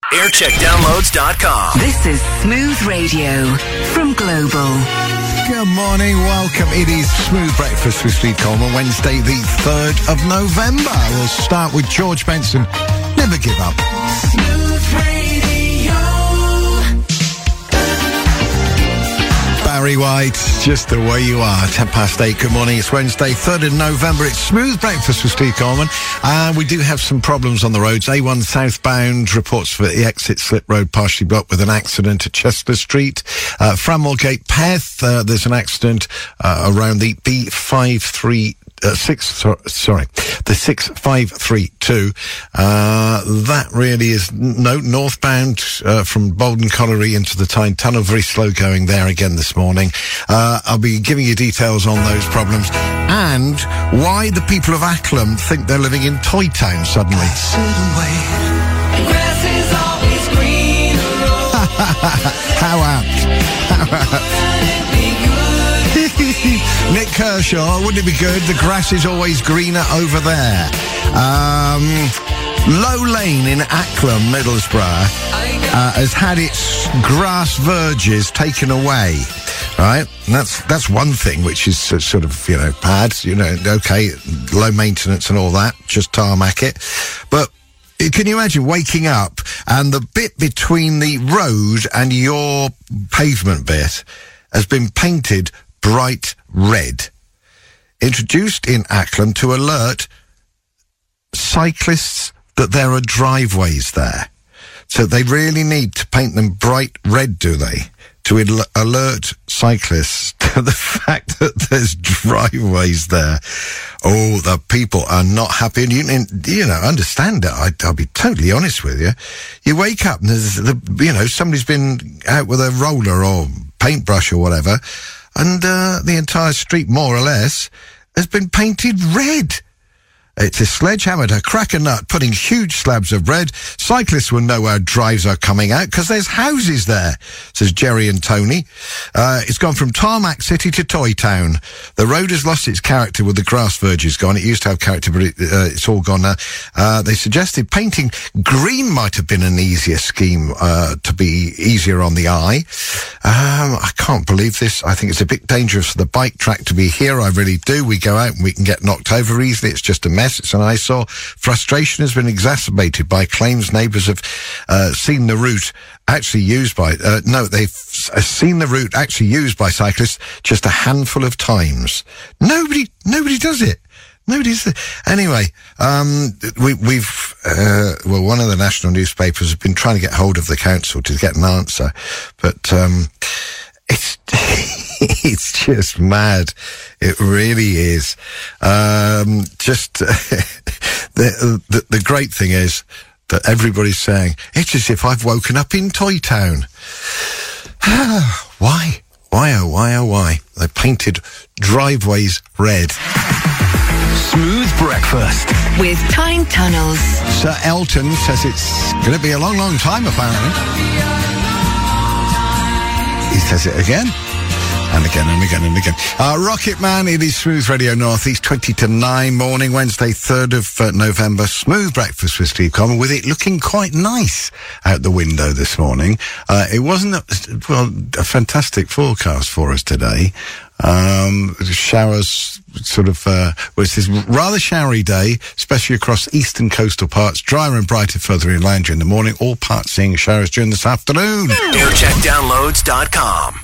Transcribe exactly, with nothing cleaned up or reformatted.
aircheck downloads dot com. This is Smooth Radio from Global. Good morning, welcome. It is Smooth Breakfast with Steve Coleman, Wednesday the third of November. We'll start with George Benson, Never Give Up. Smooth Radio. Barry White, Just the Way You Are, ten past eight. Good morning, it's Wednesday, third of November. It's Smooth Breakfast with Steve Coleman. And uh, we do have some problems on the roads. A one southbound reports for the exit Slip Road partially blocked with an accident at Chester Street. Uh, Framwell Gate, Peth, uh, there's an accident uh, around the B five three Uh, six, so, sorry, the six five three two. Uh, that really is, no, northbound, uh, from Bolden Colliery into the Tyne Tunnel, very slow going there again this morning. Uh, I'll be giving you details on those problems and why the people of Acklam think they're living in Toy Town suddenly. Grass is always greener. How apt. How apt. Nick Kershaw, wouldn't it be good? The grass is always greener over there. Um, Low Lane in Acklam, Middlesbrough, uh, has had its grass verges taken away. Right? And that's that's one thing which is uh, sort of, you know, bad. You know, okay, low maintenance and all that, just tarmac it. But can you imagine waking up and the bit between the road and your pavement bit has been painted bright red, introduced in Acklam to alert cyclists that there are driveways there. So they really need to paint them bright red, do they? To al- alert cyclists to the fact that there's driveways there. Oh, the people are not happy. And you, you know, understand it. I, I'll be totally honest with you. You wake up and there's, the, you know, somebody's been out with a roller or paintbrush or whatever, and uh, the entire street, more or less, has been painted red. It's a sledgehammer to crack a nut, putting huge slabs of red. Cyclists will know where drives are coming out because there's houses there, says Jerry and Tony. Uh, it's gone from Tarmac City to Toy Town. The road has lost its character with the grass verges gone. It used to have character, but it, uh, it's all gone now. Uh, they suggested painting green might have been an easier scheme uh, to be easier on the eye. Um, I can't believe this. I think it's a bit dangerous for the bike track to be here. I really do. We go out and we can get knocked over easily. It's just a mess. It's an eyesore. Frustration has been exacerbated by claims neighbours have uh, seen the route actually used by, uh, no, they've uh, seen the route actually used by cyclists just a handful of times. Nobody, nobody does it. Nobody's, anyway, um, we, we've, uh, well, one of the national newspapers has been trying to get hold of the council to get an answer, but, um, it's, it's just mad. It really is. Um, just, uh, the, the, the great thing is that everybody's saying, it's as if I've woken up in Toy Town. Why? Why, oh, why, oh, why? They painted driveways red. Smooth Breakfast with Tyne Tunnels. Sir Elton says it's going to be a long, long time, apparently. He says it again. And again and again and again. Uh, Rocket Man, it is Smooth Radio North East, twenty to nine morning, Wednesday, third of uh, November. Smooth Breakfast with Steve Coleman, with it looking quite nice out the window this morning. Uh, it wasn't, a, well, a fantastic forecast for us today. Um, showers, sort of, uh, well, it's this rather showery day, especially across eastern coastal parts, drier and brighter further inland during the morning, all parts seeing showers during this afternoon. aircheck downloads dot com.